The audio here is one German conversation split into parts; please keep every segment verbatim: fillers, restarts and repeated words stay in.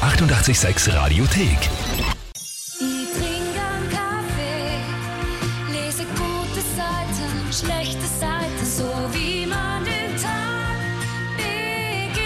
achtundachtzig Komma sechs Radiothek. Ich trinke einen Kaffee, lese gute Seiten, schlechte Seiten, so wie man den Tag beginnt.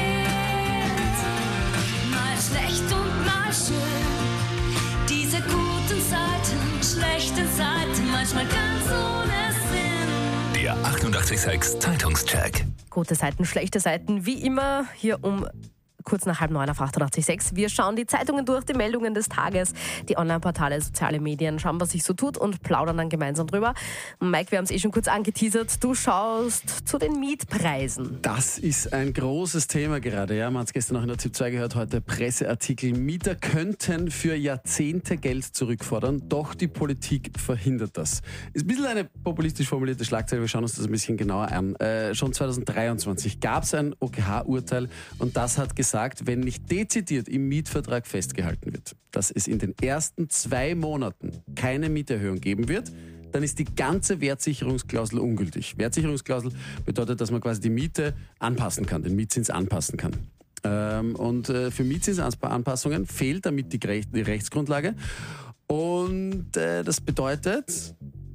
Mal schlecht und mal schön, diese guten Seiten, schlechten Seiten, manchmal ganz ohne Sinn. Der achtundachtzig Komma sechs Zeitungscheck. Gute Seiten, schlechte Seiten, wie immer hier um kurz nach halb neun auf achtundachtzig Komma sechs. Wir schauen die Zeitungen durch, die Meldungen des Tages, die Online-Portale, soziale Medien, schauen, was sich so tut und plaudern dann gemeinsam drüber. Und Mike, wir haben es eh schon kurz angeteasert, du schaust zu den Mietpreisen. Das ist ein großes Thema gerade. Ja, man hat es gestern auch in der ZIP zwei gehört, heute Presseartikel. Mieter könnten für Jahrzehnte Geld zurückfordern, doch die Politik verhindert das. Ist ein bisschen eine populistisch formulierte Schlagzeile, wir schauen uns das ein bisschen genauer an. Äh, schon zweitausenddreiundzwanzig gab es ein O K H-Urteil und das hat gesagt, wenn nicht dezidiert im Mietvertrag festgehalten wird, dass es in den ersten zwei Monaten keine Mieterhöhung geben wird, dann ist die ganze Wertsicherungsklausel ungültig. Wertsicherungsklausel bedeutet, dass man quasi die Miete anpassen kann, den Mietzins anpassen kann. Ähm, und äh, für Mietzinsanpassungen fehlt damit die, Gre- die Rechtsgrundlage. Und äh, das bedeutet,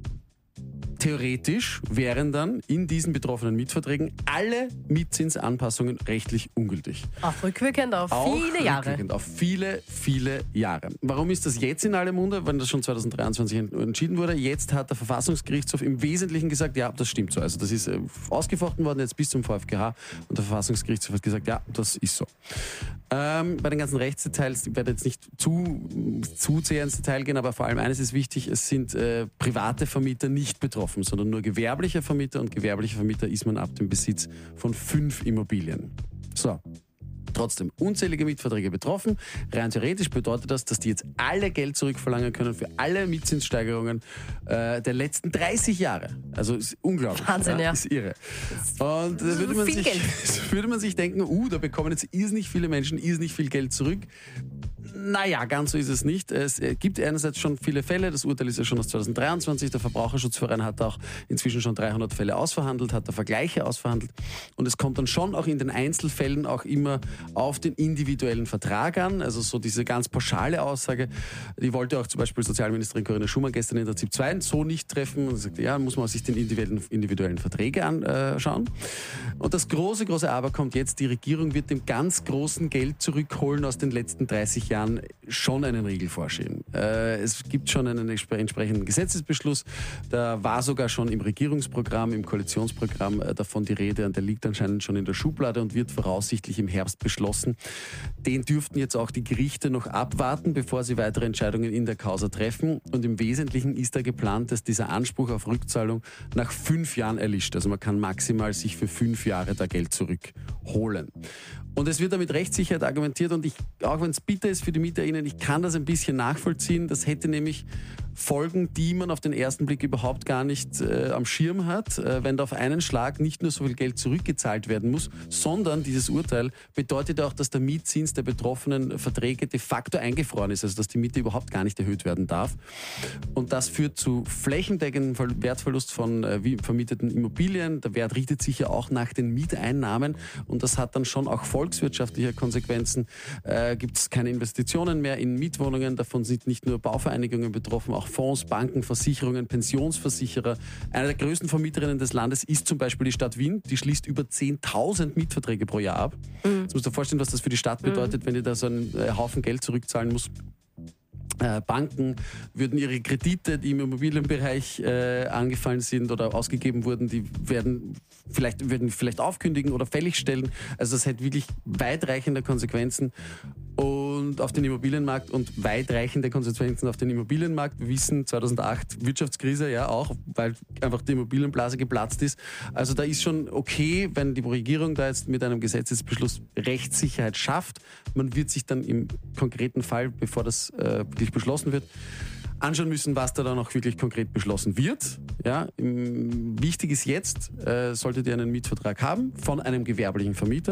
theoretisch wären dann in diesen betroffenen Mietverträgen alle Mietzinsanpassungen rechtlich ungültig. Auch rückwirkend auf Auch viele Jahre. Rückwirkend auf viele, viele Jahre. Warum ist das jetzt in aller Munde, wenn das schon zweitausenddreiundzwanzig entschieden wurde? Jetzt hat der Verfassungsgerichtshof im Wesentlichen gesagt, ja, das stimmt so. Also das ist äh, ausgefochten worden jetzt bis zum V f G H und der Verfassungsgerichtshof hat gesagt, ja, das ist so. Ähm, bei den ganzen Rechtsdetails, ich werde jetzt nicht zu, zu sehr ins Detail gehen, aber vor allem eines ist wichtig, es sind äh, private Vermieter nicht betroffen, sondern nur gewerbliche Vermieter, und gewerbliche Vermieter ist man ab dem Besitz von fünf Immobilien. So. Trotzdem unzählige Mietverträge betroffen. Rein theoretisch bedeutet das, dass die jetzt alle Geld zurückverlangen können für alle Mietzinssteigerungen äh, der letzten dreißig Jahre. Also ist unglaublich. Wahnsinn, ja. Ist irre. Und da würde man, viel sich, Geld. würde man sich denken, uh, da bekommen jetzt irrsinnig viele Menschen irrsinnig viel Geld zurück. Naja, ganz so ist es nicht. Es gibt einerseits schon viele Fälle, das Urteil ist ja schon aus zweitausenddreiundzwanzig, der Verbraucherschutzverein hat auch inzwischen schon dreihundert Fälle ausverhandelt, hat da Vergleiche ausverhandelt, und es kommt dann schon auch in den Einzelfällen auch immer auf den individuellen Vertrag an, also so diese ganz pauschale Aussage, die wollte auch zum Beispiel Sozialministerin Corinna Schumann gestern in der ZIP zwei so nicht treffen, und sagte, ja, muss man sich den individuellen, individuellen Verträge anschauen. Und das große, große Aber kommt jetzt, die Regierung wird dem ganz großen Geld zurückholen aus den letzten dreißig Jahren schon einen Riegel vorschieben. Äh, es gibt schon einen entsprechenden Gesetzesbeschluss, da war sogar schon im Regierungsprogramm, im Koalitionsprogramm äh, davon die Rede, und der liegt anscheinend schon in der Schublade und wird voraussichtlich im Herbst beschlossen. Den dürften jetzt auch die Gerichte noch abwarten, bevor sie weitere Entscheidungen in der Causa treffen, und im Wesentlichen ist da geplant, dass dieser Anspruch auf Rückzahlung nach fünf Jahren erlischt. Also man kann maximal sich für fünf Jahre da Geld zurückholen. Und es wird da mit Rechtssicherheit argumentiert, und ich, auch wenn es bitter ist für die MieterInnen, ich kann das ein bisschen nachvollziehen. Das hätte nämlich Folgen, die man auf den ersten Blick überhaupt gar nicht äh, am Schirm hat, äh, wenn da auf einen Schlag nicht nur so viel Geld zurückgezahlt werden muss, sondern dieses Urteil bedeutet auch, dass der Mietzins der betroffenen Verträge de facto eingefroren ist, also dass die Miete überhaupt gar nicht erhöht werden darf. Und das führt zu flächendeckendem Wertverlust von äh, vermieteten Immobilien. Der Wert richtet sich ja auch nach den Mieteinnahmen, und das hat dann schon auch volkswirtschaftliche Konsequenzen. Äh, gibt es keine Investitionen mehr in Mietwohnungen, davon sind nicht nur Bauvereinigungen betroffen, auch Fonds, Banken, Versicherungen, Pensionsversicherer. Eine der größten Vermieterinnen des Landes ist zum Beispiel die Stadt Wien. Die schließt über zehntausend Mietverträge pro Jahr ab. Mhm. Jetzt musst du dir vorstellen, was das für die Stadt bedeutet, mhm. wenn die da so einen äh, Haufen Geld zurückzahlen muss. Äh, Banken würden ihre Kredite, die im Immobilienbereich äh, angefallen sind oder ausgegeben wurden, die werden vielleicht, würden vielleicht aufkündigen oder fällig stellen. Also das hat wirklich weitreichende Konsequenzen und auf den Immobilienmarkt und weitreichende Konsequenzen auf den Immobilienmarkt. Wir wissen, zweitausendacht Wirtschaftskrise, ja auch, weil einfach die Immobilienblase geplatzt ist. Also da ist schon okay, wenn die Regierung da jetzt mit einem Gesetzesbeschluss Rechtssicherheit schafft. Man wird sich dann im konkreten Fall, bevor das äh, wirklich beschlossen wird, anschauen müssen, was da dann auch wirklich konkret beschlossen wird. Ja, im, wichtig ist jetzt, äh, solltet ihr einen Mietvertrag haben von einem gewerblichen Vermieter,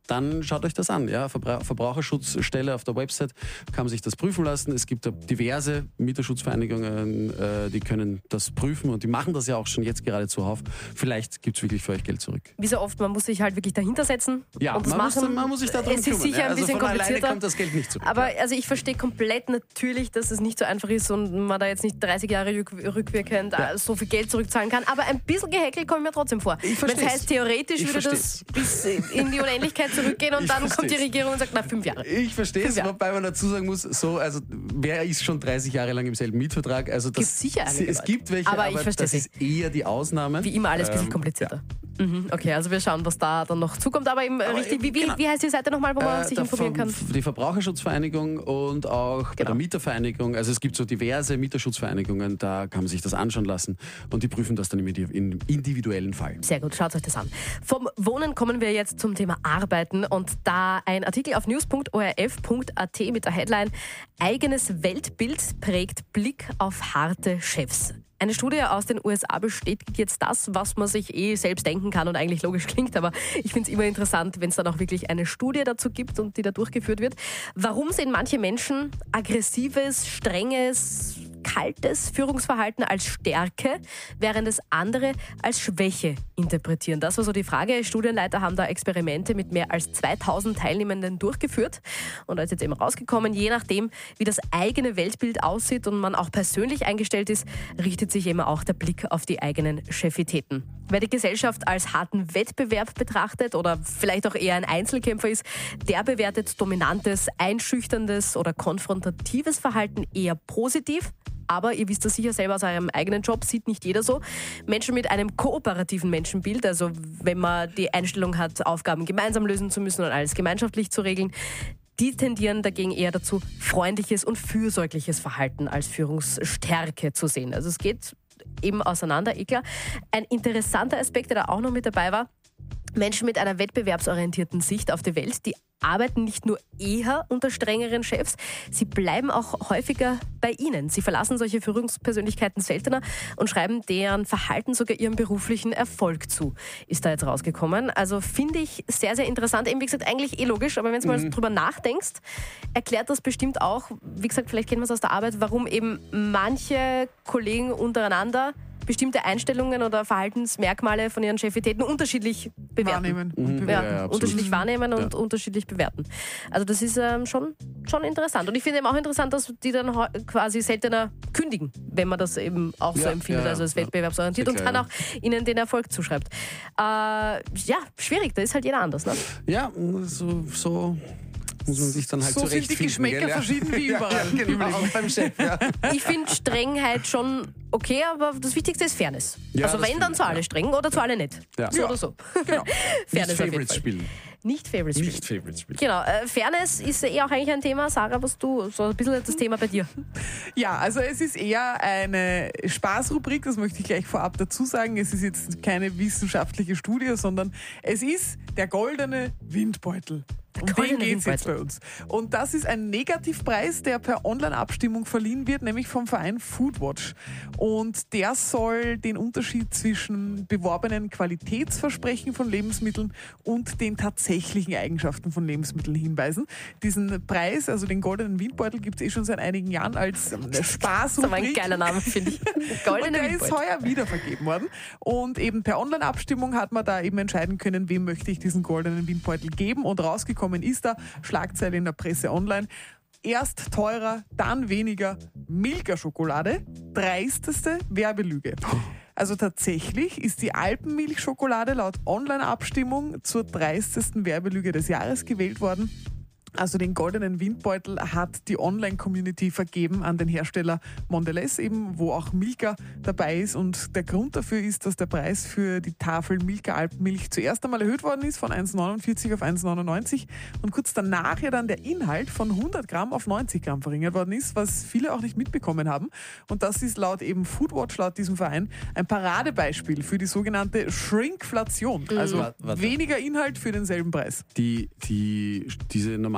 dann schaut euch das an. Ja? Verbra- Verbraucherschutzstelle auf der Website kann man sich das prüfen lassen. Es gibt diverse Mieterschutzvereinigungen, äh, die können das prüfen und die machen das ja auch schon jetzt gerade zuhauf. Vielleicht gibt es wirklich für euch Geld zurück. Wie so oft, man muss sich halt wirklich dahinter setzen Ja, und das man, machen. muss, man muss sich da drum Es ist kümmern. sicher ja? ein Also bisschen von alleine komplizierter. kommt das Geld nicht zurück. Aber ja. also ich verstehe komplett natürlich, dass es nicht so einfach ist und man da jetzt nicht dreißig Jahre rück- rückwirkend Ja. so viel Geld zurückzahlen kann. Aber ein bisschen gehäkelt kommt mir trotzdem vor. Ich Wenn es versteh's. heißt, theoretisch Ich würde das bis in die Unendlichkeit zurückgehen und Ich dann kommt die versteh's. Regierung und sagt, na, fünf Jahre. Ich verstehe es, Ja. wobei man dazu sagen muss, so, also wer ist schon dreißig Jahre lang im selben Mietvertrag? Also das, Gibt's sicher einige es Leute. gibt welche, Aber aber, ich verstehe das sie. ist eher die Ausnahme. Wie immer alles ein bisschen Ähm, komplizierter. Mhm, okay, also wir schauen, was da dann noch zukommt. Aber eben Aber richtig, eben, wie, wie, genau. wie heißt die Seite nochmal, wo man Äh, sich der informieren Ver- kann? Die Verbraucherschutzvereinigung und auch bei Genau. der Mietervereinigung. Also es gibt so diverse Mieterschutzvereinigungen, da kann man sich das anschauen lassen und die prüfen das dann im indi- im individuellen Fall. Sehr gut, schaut euch das an. Vom Wohnen kommen wir jetzt zum Thema Arbeiten und da ein Artikel auf news punkt o r f punkt a t mit der Headline Eigenes Weltbild prägt Blick auf harte Chefs. Eine Studie aus den U S A bestätigt jetzt das, was man sich eh selbst denken kann und eigentlich logisch klingt, aber ich finde es immer interessant, wenn es dann auch wirklich eine Studie dazu gibt und die da durchgeführt wird. Warum sehen manche Menschen aggressives, strenges, kaltes Führungsverhalten als Stärke, während es andere als Schwäche interpretieren? Das war so die Frage. Studienleiter haben da Experimente mit mehr als zweitausend Teilnehmenden durchgeführt. Und da ist jetzt eben rausgekommen, je nachdem, wie das eigene Weltbild aussieht und man auch persönlich eingestellt ist, richtet sich eben auch der Blick auf die eigenen Chefitäten. Wer die Gesellschaft als harten Wettbewerb betrachtet oder vielleicht auch eher ein Einzelkämpfer ist, der bewertet dominantes, einschüchterndes oder konfrontatives Verhalten eher positiv. Aber ihr wisst das sicher selber aus eurem eigenen Job, sieht nicht jeder so. Menschen mit einem kooperativen Menschenbild, also wenn man die Einstellung hat, Aufgaben gemeinsam lösen zu müssen und alles gemeinschaftlich zu regeln, die tendieren dagegen eher dazu, freundliches und fürsorgliches Verhalten als Führungsstärke zu sehen. Also es geht eben auseinander, eh klar. Ein interessanter Aspekt, der da auch noch mit dabei war, Menschen mit einer wettbewerbsorientierten Sicht auf die Welt, die arbeiten nicht nur eher unter strengeren Chefs, sie bleiben auch häufiger bei ihnen. Sie verlassen solche Führungspersönlichkeiten seltener und schreiben deren Verhalten sogar ihrem beruflichen Erfolg zu. Ist da jetzt rausgekommen. Also finde ich sehr, sehr interessant. Eben wie gesagt, eigentlich eh logisch, aber wenn du mal drüber nachdenkst, erklärt das bestimmt auch, wie gesagt, vielleicht kennen wir es aus der Arbeit, warum eben manche Kollegen untereinander bestimmte Einstellungen oder Verhaltensmerkmale von ihren Chefitäten unterschiedlich bewerten. Wahrnehmen und Mhm. bewerten. Ja, Ja, ja, absolut. unterschiedlich wahrnehmen und Ja. unterschiedlich bewerten. Also das ist ähm, schon, schon interessant. Und ich finde eben auch interessant, dass die dann heu- quasi seltener kündigen, wenn man das eben auch so Ja, empfindet, ja, also als ja. wettbewerbsorientiert Sehr und klar, dann auch ihnen den Erfolg zuschreibt. Äh, ja, schwierig, da ist halt jeder anders. Ne? Ja, so, so muss man sich dann halt So sind die zurechtfinden, Geschmäcker gell? Ja. verschieden wie Ja, überall. ja, genau, auch beim Chef. Ja. Ich finde Strengheit schon okay, aber das Wichtigste ist Fairness. Ja, also das wenn, dann stimmt, zu alle ja. streng oder zu alle nicht. Ja. So Ja. oder so. Genau. Fairness Nicht auf jeden Favorites Fall. spielen. Nicht Favorites spielen. Nicht Favorites spielen. Genau, äh, Fairness ist eh auch eigentlich ein Thema. Sarah, was du, so ein bisschen das Thema bei dir. Ja, also es ist eher eine Spaßrubrik, das möchte ich gleich vorab dazu sagen. Es ist jetzt keine wissenschaftliche Studie, sondern es ist der goldene Windbeutel. Um den goldene geht es jetzt Windbeutel. bei uns. Und das ist ein Negativpreis, der per Online-Abstimmung verliehen wird, nämlich vom Verein Foodwatch. Und der soll den Unterschied zwischen beworbenen Qualitätsversprechen von Lebensmitteln und den tatsächlichen Eigenschaften von Lebensmitteln hinweisen. Diesen Preis, also den goldenen Windbeutel, gibt es eh schon seit einigen Jahren als ähm, Das ist aber ein Spaßrubrik. geiler Name, finde ich. Und Goldene der ist Windbeutel. heuer wieder vergeben worden. Und eben per Online-Abstimmung hat man da eben entscheiden können, wem möchte ich diesen goldenen Windbeutel geben. Und rausgekommen ist da, Schlagzeile in der Presse online, erst teurer, dann weniger, Milka-Schokolade, dreisteste Werbelüge. Also tatsächlich ist die Alpenmilchschokolade laut Online-Abstimmung zur dreistesten Werbelüge des Jahres gewählt worden. Also den goldenen Windbeutel hat die Online-Community vergeben an den Hersteller Mondelez, eben, wo auch Milka dabei ist. Und der Grund dafür ist, dass der Preis für die Tafel Milka Alpenmilch zuerst einmal erhöht worden ist von eins Komma neunundvierzig auf eins Komma neunundneunzig und kurz danach ja dann der Inhalt von hundert Gramm auf neunzig Gramm verringert worden ist, was viele auch nicht mitbekommen haben. Und das ist laut eben Foodwatch, laut diesem Verein, ein Paradebeispiel für die sogenannte Shrinkflation. Also Warte, warte. weniger Inhalt für denselben Preis. Die, die, diese normale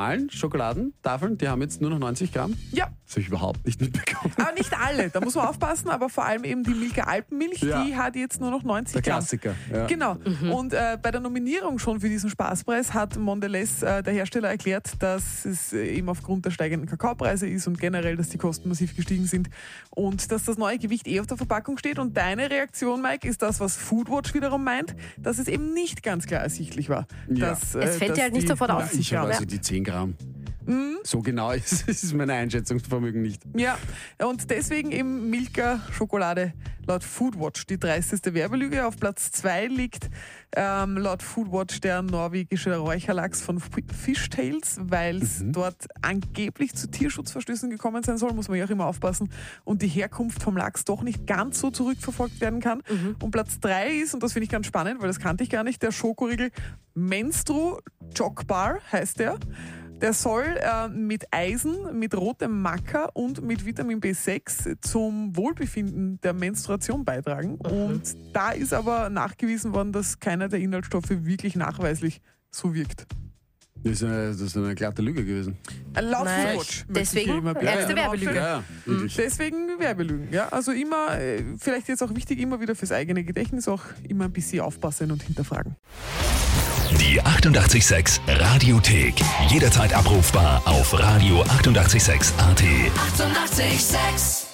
normalen Schokoladentafeln, die haben jetzt nur noch neunzig Gramm. Ja, Das habe ich überhaupt nicht mitbekommen. aber nicht alle, da muss man aufpassen, aber vor allem eben die Milka Alpenmilch, Ja. die hat jetzt nur noch neunzig Der Gramm. Klassiker. Ja. Genau. Und äh, bei der Nominierung schon für diesen Spaßpreis hat Mondelez, äh, der Hersteller, erklärt, dass es äh, eben aufgrund der steigenden Kakaopreise ist und generell, dass die Kosten massiv gestiegen sind und dass das neue Gewicht eh auf der Verpackung steht. Und deine Reaktion, Mike, ist das, was Foodwatch wiederum meint, dass es eben nicht ganz klar ersichtlich war. Ja. Dass, äh, Es fällt dass dir halt nicht die sofort auf. neunzig Ich habe Gramm- also die zehn Gramm. So genau ist, ist mein Einschätzungsvermögen nicht. Ja, und deswegen eben Milka Schokolade laut Foodwatch die dreisteste Werbelüge. Auf Platz zwei liegt ähm, laut Foodwatch der norwegische Räucherlachs von F- Fishtails, weil es dort angeblich zu Tierschutzverstößen gekommen sein soll, muss man ja auch immer aufpassen, und die Herkunft vom Lachs doch nicht ganz so zurückverfolgt werden kann. Und Platz drei ist, und das finde ich ganz spannend, weil das kannte ich gar nicht, der Schokoriegel Menstru Jogbar heißt der. Der soll äh, mit Eisen, mit rotem Macker und mit Vitamin B sechs zum Wohlbefinden der Menstruation beitragen. Und da ist aber nachgewiesen worden, dass keiner der Inhaltsstoffe wirklich nachweislich so wirkt. Das ist eine, das ist eine glatte Lüge gewesen. Äh, Laut Nein, Foodwatch. möchte ich deswegen hier immer bitte ärgste in den Raum Werbelüge. stellen. Ja, wirklich. Deswegen Werbelügen. Ja? Also immer, äh, vielleicht jetzt auch wichtig, immer wieder fürs eigene Gedächtnis auch immer ein bisschen aufpassen und hinterfragen. Die achtundachtzig Komma sechs Radiothek. Jederzeit abrufbar auf radio achtundachtzig Komma sechs Punkt a t. Eighty-eight point six